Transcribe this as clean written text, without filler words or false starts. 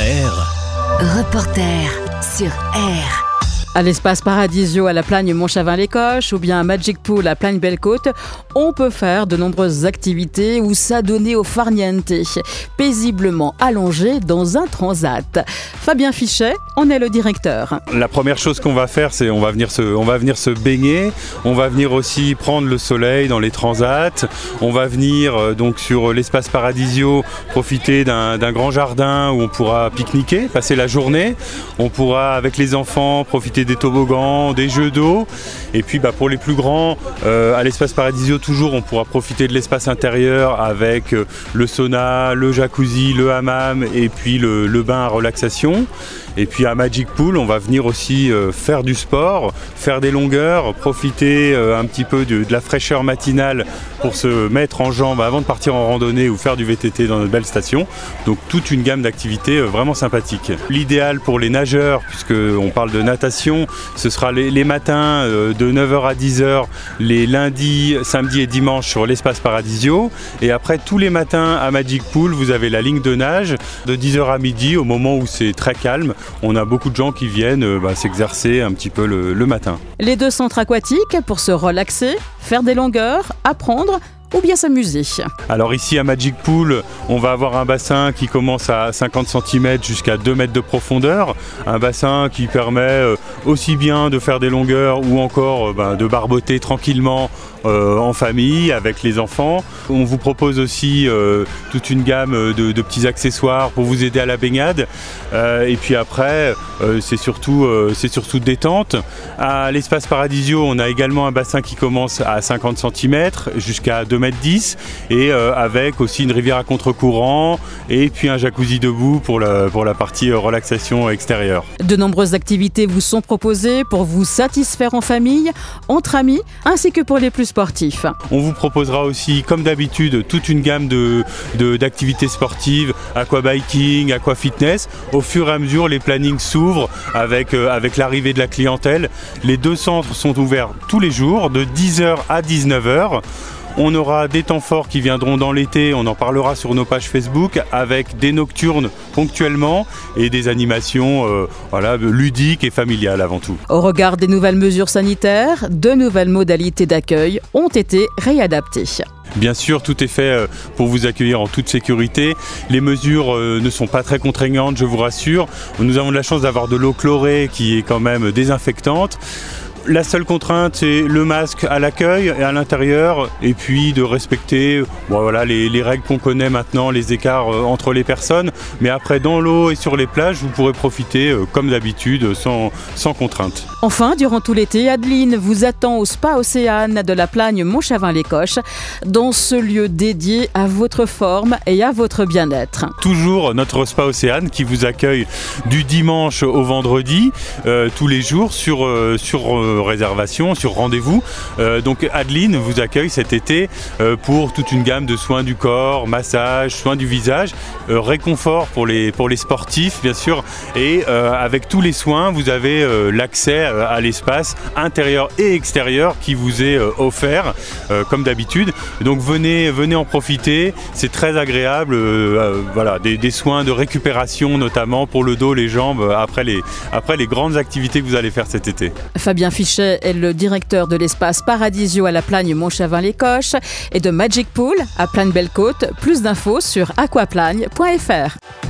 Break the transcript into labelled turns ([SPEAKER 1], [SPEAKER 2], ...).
[SPEAKER 1] R.
[SPEAKER 2] Reporter sur R.
[SPEAKER 3] À l'espace Paradisio à la Plagne Montchavin-les-Coches ou bien à Magic Pool à Plagne Belle-Côte, on peut faire de nombreuses activités ou s'adonner au farniente, paisiblement allongé dans un transat. Fabien Fichet en est le directeur.
[SPEAKER 4] La première chose qu'on va faire, c'est on va venir se baigner, on va venir aussi prendre le soleil dans les transats, on va venir donc sur l'espace Paradisio profiter d'un grand jardin où on pourra pique-niquer, passer la journée, on pourra avec les enfants profiter des toboggans, des jeux d'eau, et puis pour les plus grands, à l'espace Paradisio toujours, on pourra profiter de l'espace intérieur avec le sauna, le jacuzzi, le hammam et puis le bain à relaxation. Et puis à Magic Pool, on va venir aussi faire du sport, faire des longueurs, profiter un petit peu de la fraîcheur matinale pour se mettre en jambes avant de partir en randonnée ou faire du VTT dans notre belle station. Donc toute une gamme d'activités vraiment sympathiques. L'idéal pour les nageurs, puisqu'on parle de natation, ce sera les matins de 9h à 10h, les lundis, samedis et dimanches sur l'espace Paradisio. Et après, tous les matins à Magic Pool, vous avez la ligne de nage de 10h à midi, au moment où c'est très calme. On a beaucoup de gens qui viennent s'exercer un petit peu le matin.
[SPEAKER 3] Les deux centres aquatiques pour se relaxer, faire des longueurs, apprendre ou bien s'amuser.
[SPEAKER 4] Alors ici à Magic Pool, on va avoir un bassin qui commence à 50 cm jusqu'à 2 mètres de profondeur. Un bassin qui permet aussi bien de faire des longueurs ou encore de barboter tranquillement en famille avec les enfants. On vous propose aussi toute une gamme de petits accessoires pour vous aider à la baignade. Et puis après, c'est surtout détente. À l'espace Paradisio, on a également un bassin qui commence à 50 cm jusqu'à 2,10 m et avec aussi une rivière à contre-courant et puis un jacuzzi debout pour la partie relaxation extérieure.
[SPEAKER 3] De nombreuses activités vous sont proposées pour vous satisfaire en famille, entre amis, ainsi que pour les plus sportifs.
[SPEAKER 4] On vous proposera aussi, comme d'habitude, toute une gamme d'activités sportives, aquabiking, aquafitness. Au fur et à mesure, les plannings s'ouvrent avec l'arrivée de la clientèle. Les deux centres sont ouverts tous les jours, de 10h à 19h. On aura des temps forts qui viendront dans l'été, on en parlera sur nos pages Facebook, avec des nocturnes ponctuellement et des animations ludiques et familiales avant tout.
[SPEAKER 3] Au regard des nouvelles mesures sanitaires, de nouvelles modalités d'accueil ont été réadaptées.
[SPEAKER 4] Bien sûr, tout est fait pour vous accueillir en toute sécurité. Les mesures ne sont pas très contraignantes, je vous rassure. Nous avons de la chance d'avoir de l'eau chlorée qui est quand même désinfectante. La seule contrainte, c'est le masque à l'accueil et à l'intérieur, et puis de respecter les règles qu'on connaît maintenant, les écarts entre les personnes. Mais après, dans l'eau et sur les plages, vous pourrez profiter comme d'habitude, sans contrainte.
[SPEAKER 3] Enfin, durant tout l'été, Adeline vous attend au Spa Océane de la Plagne Montchavin-les-Coches, dans ce lieu dédié à votre forme et à votre bien-être.
[SPEAKER 4] Toujours notre Spa Océane qui vous accueille du dimanche au vendredi, tous les jours sur réservation, sur rendez-vous. Donc Adeline vous accueille cet été pour toute une gamme de soins du corps, massage, soins du visage, réconfort pour les sportifs bien sûr, et avec tous les soins vous avez l'accès à l'espace intérieur et extérieur qui vous est offert comme d'habitude. Donc venez en profiter, c'est très agréable, des soins de récupération notamment pour le dos, les jambes après les grandes activités que vous allez faire cet été.
[SPEAKER 3] Fabien Fichet est le directeur de l'espace Paradisio à la Plagne Montchavin-les-Coches et de Magic Pool à Plagne Belle-Côte. Plus d'infos sur aquaplagne.fr.